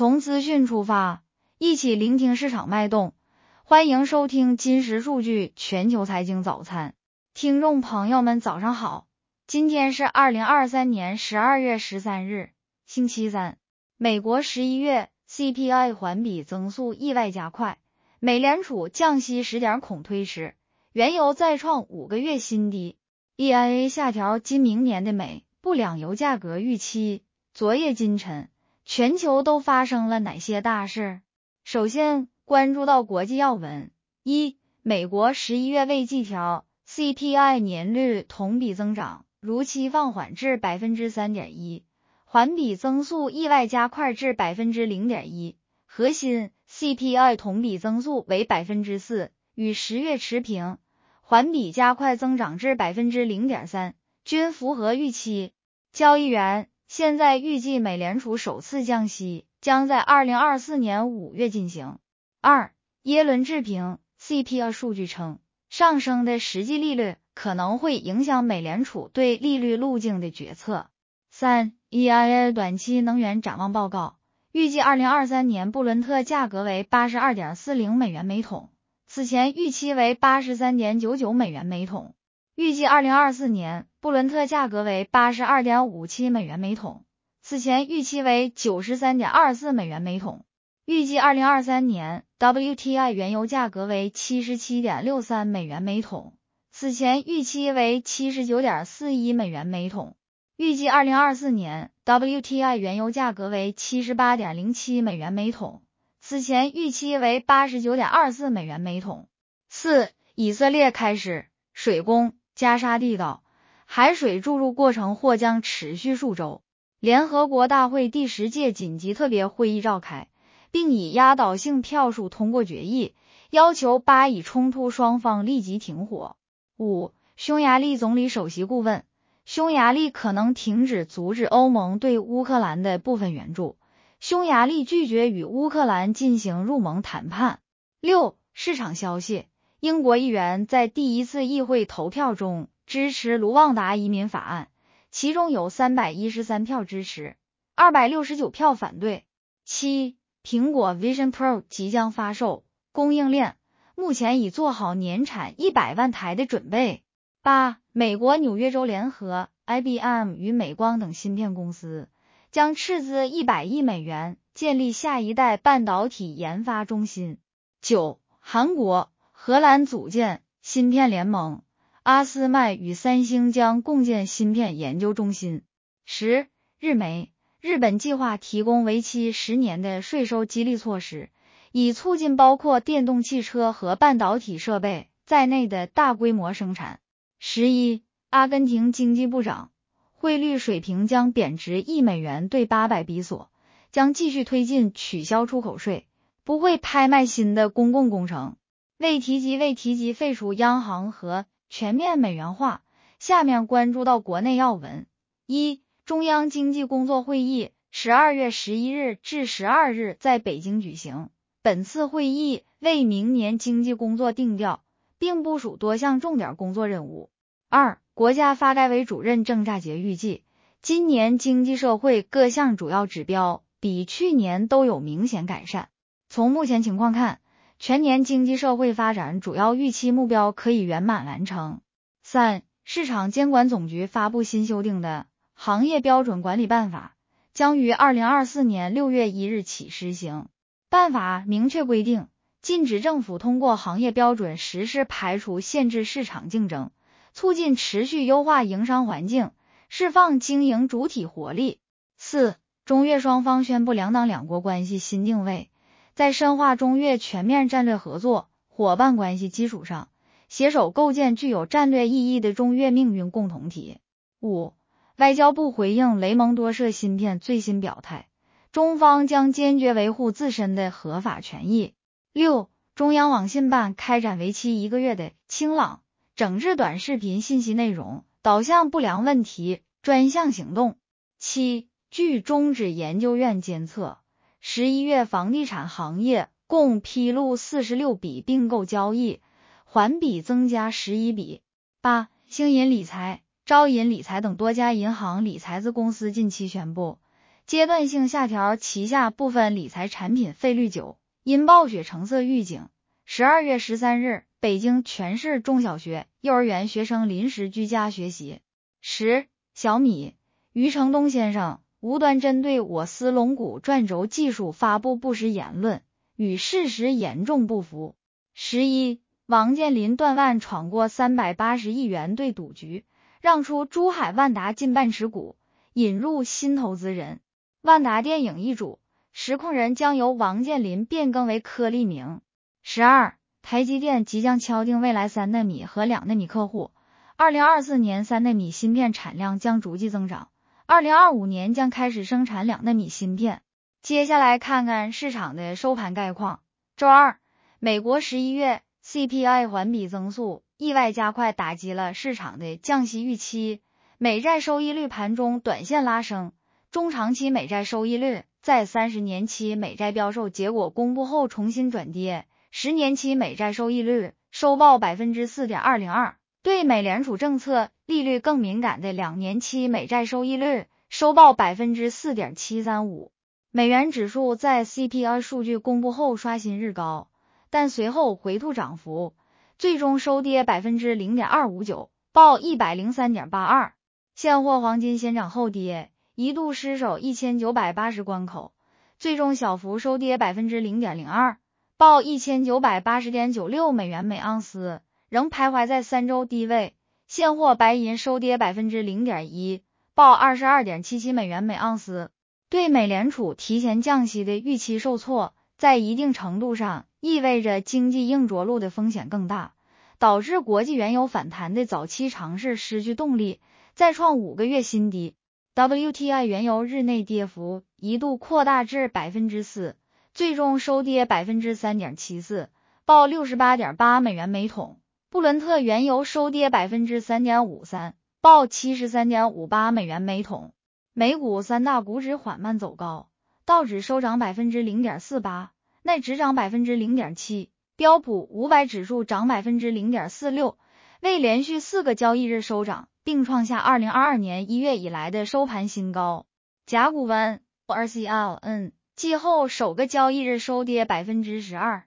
从资讯出发，一起聆听市场脉动。欢迎收听金石数据全球财经早餐。听众朋友们早上好，今天是2023年12月13日，星期三。美国11月 CPI 环比增速意外加快，美联储降息10点恐推迟，原油再创5个月新低。EIA 下调今明年的美布两油价格预期。昨夜今晨，全球都发生了哪些大事？首先关注到国际要闻。一、美国11月未季调 CPI 年率同比增长如期放缓至 3.1%， 环比增速意外加快至 0.1%， 核心 CPI 同比增速为 4%， 与10月持平，环比加快增长至 0.3%， 均符合预期。交易员现在预计美联储首次降息将在2024年5月进行。二、耶伦置评 CPI 数据称，上升的实际利率可能会影响美联储对利率路径的决策。三、EIA 短期能源展望报告，预计2023年布伦特价格为 82.40 美元每桶，此前预期为 83.99 美元每桶。预计2024年布伦特价格为 82.57 美元每桶，此前预期为 93.24 美元每桶。预计2023年 WTI 原油价格为 77.63 美元每桶，此前预期为 79.41 美元每桶。预计2024年 WTI 原油价格为 78.07 美元每桶，此前预期为 89.24 美元每桶。四、以色列开始水攻加沙地道，海水注入过程或将持续数周。联合国大会第10届紧急特别会议召开，并以压倒性票数通过决议，要求巴以冲突双方立即停火。五、匈牙利总理首席顾问，匈牙利可能停止阻止欧盟对乌克兰的部分援助，匈牙利拒绝与乌克兰进行入盟谈判。六、市场消息，英国议员在第一次议会投票中支持卢旺达移民法案，其中有313票支持，269票反对。七、苹果 Vision Pro 即将发售，供应链目前已做好年产100万台的准备。八、美国纽约州联合 IBM 与美光等芯片公司将斥资100亿美元建立下一代半导体研发中心。九、韩国、荷兰组建芯片联盟，阿斯麦与三星将共建芯片研究中心。十、日媒，日本计划提供为期10年的税收激励措施，以促进包括电动汽车和半导体设备在内的大规模生产。11、阿根廷经济部长，汇率水平将贬值1美元兑800比索，将继续推进取消出口税，不会拍卖新的公共工程。未提及废除央行和全面美元化。下面关注到国内要闻。一、中央经济工作会议12月11日至12日在北京举行，本次会议为明年经济工作定调，并部署多项重点工作任务。二、国家发改委主任郑乍杰预计，今年经济社会各项主要指标比去年都有明显改善。从目前情况看，全年经济社会发展主要预期目标可以圆满完成。三、市场监管总局发布新修订的行业标准管理办法，将于2024年6月1日起施行。办法明确规定，禁止政府通过行业标准实施排除限制市场竞争，促进持续优化营商环境，释放经营主体活力。四、中越双方宣布两党两国关系新定位，在深化中越全面战略合作伙伴关系基础上，携手构建具有战略意义的中越命运共同体。五、外交部回应雷蒙多涉芯片最新表态，中方将坚决维护自身的合法权益。六、中央网信办开展为期1个月的清朗整治短视频信息内容导向不良问题专项行动。七、据中指研究院监测，11月房地产行业共披露46笔并购交易，环比增加11笔。八、星银理财、招银理财等多家银行理财子公司近期宣布， 阶段性下调旗下部分理财产品费率9，因暴雪橙色预警。12月13日，北京全市中小学、幼儿园学生临时居家学习。10. 小米，余承东先生无端针对我司龙骨转轴技术发布不实言论，与事实严重不符。11. 王健林断腕闯过380亿元对赌局，让出珠海万达近半持股，引入新投资人。万达电影易主，实控人将由王健林变更为柯立明。12. 台积电即将敲定未来3奈米和2奈米客户，2024年3奈米芯片产量将逐季增长，2025年将开始生产2奈米芯片。接下来看看市场的收盘概况。周二，美国11月 CPI 环比增速意外加快，打击了市场的降息预期，美债收益率盘中短线拉升，中长期美债收益率在30年期美债标售结果公布后重新转跌，10年期美债收益率收报 4.202%， 对美联储政策利率更敏感的2年期美债收益率收报 4.735%。美元指数在 CPI 数据公布后刷新日高，但随后回吐涨幅，最终收跌 0.259%， 报 103.82。现货黄金先涨后跌，一度失守1980关口，最终小幅收跌 0.02%， 报 1980.96 美元每盎司，仍徘徊在3周低位。现货白银收跌 0.1%， 报 22.77 美元每盎司。对美联储提前降息的预期受挫，在一定程度上意味着经济硬着陆的风险更大，导致国际原油反弹的早期尝试失去动力，再创5个月新低。WTI 原油日内跌幅一度扩大至 4%， 最终收跌 3.74%， 报 68.8 美元每桶。布伦特原油收跌 3.53%， 报 73.58 美元每桶。美股三大股指缓慢走高，道指收涨 0.48%， 奈指涨 0.7%， 标普500指数涨 0.46%， 为连续4个交易日收涨，并创下2022年1月以来的收盘新高。甲骨文 RCLN 季后首个交易日收跌 12%，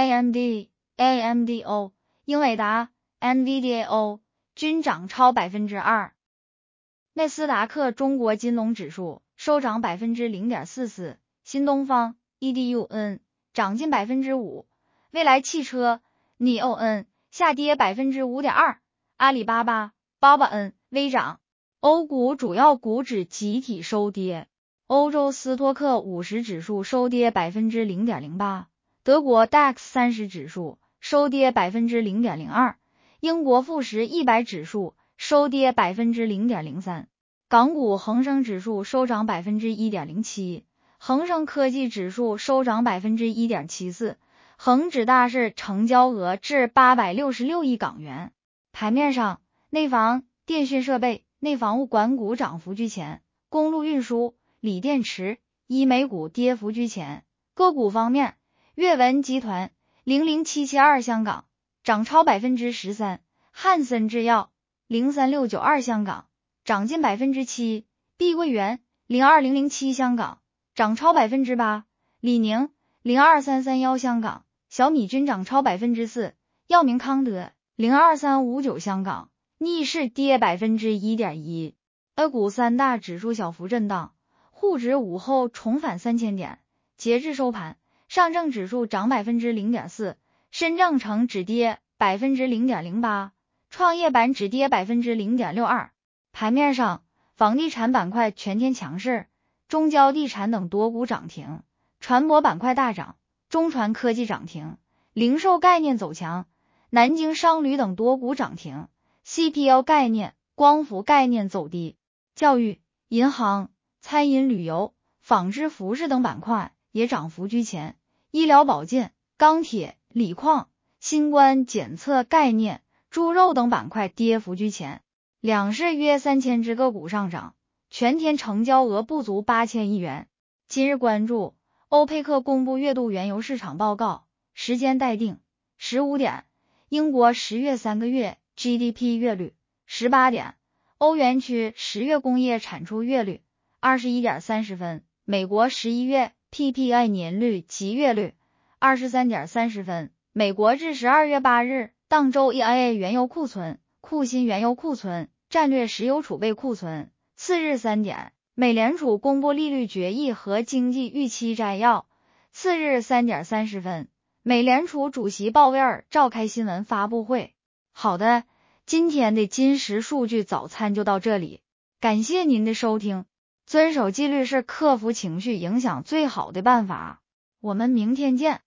AMD、AMDO、英伟达、NVIDIA 均涨超 2%。纳斯达克中国金龙指数收涨 0.44%， 新东方 EDUN 涨近 5%， 蔚来汽车 NEON 下跌 5.2%， 阿里巴巴 BABAN 微涨。欧股主要股指集体收跌，欧洲斯托克50指数收跌 0.08%， 德国 DAX 30指数收跌 0.02%， 英国富时100指数收跌 0.03%， 港股恒生指数收涨 1.07%， 恒生科技指数收涨 1.74%， 恒指大市成交额至866亿港元。盘面上，内房、电讯设备、内房物管股涨幅居前，公路运输、锂电池、医美股跌幅居前。个股方面，阅文集团00772香港涨超 13%， 汉森制药03692香港涨近 7%， 碧桂园02007香港涨超 8%， 李宁02331香港，小米均涨超 4%， 药明康德02359香港逆势跌 1.1%。 A 股三大指数小幅震荡，沪指午后重返3000点，截至收盘，上证指数涨 0.4%， 深证成指跌 0.08%， 创业板指跌 0.62%。 盘面上，房地产板块全天强势，中交地产等多股涨停，船舶板块大涨，中船科技涨停，零售概念走强，南京商旅等多股涨停， CPO 概念、光伏概念走低。教育、银行、餐饮旅游、纺织服饰等板块也涨幅居前，医疗保健、钢铁、锂矿、新冠检测概念、猪肉等板块跌幅居前。两市约3000只个股上涨，全天成交额不足8000亿元。今日关注，欧佩克公布月度原油市场报告，时间待定。15点，英国10月3个月 GDP 月率。18点，欧元区10月工业产出月率。21点30分， 美国11月 PPI 年率及月率 23.30 分。美国至12月8日当周 EIA 原油库存、库欣原油库存、战略石油储备库存。次日3点，美联储公布利率决议和经济预期摘要。次日3点30分，美联储主席鲍威尔召开新闻发布会。好的，今天的金石数据早餐就到这里，感谢您的收听。遵守纪律是克服情绪影响最好的办法。我们明天见。